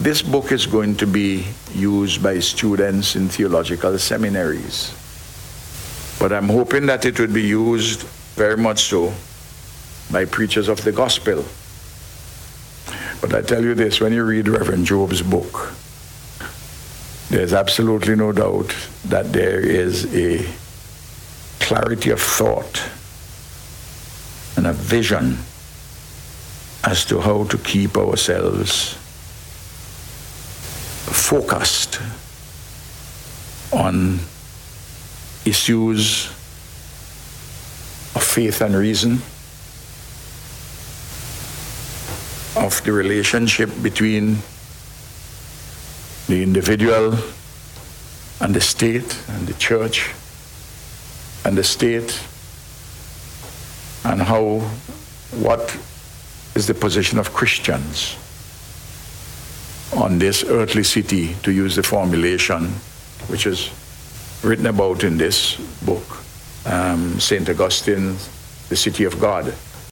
This book is going to be used by students in theological seminaries. But I'm hoping that it would be used very much so by preachers of the gospel. But I tell you this, when you read Reverend Job's book, there's absolutely no doubt that there is a clarity of thought and a vision as to how to keep ourselves focused on issues of faith and reason, of the relationship between the individual and the state and the church and the state, and what is the position of Christians on this earthly city, to use the formulation which is written about in this book, St. Augustine, the city of God.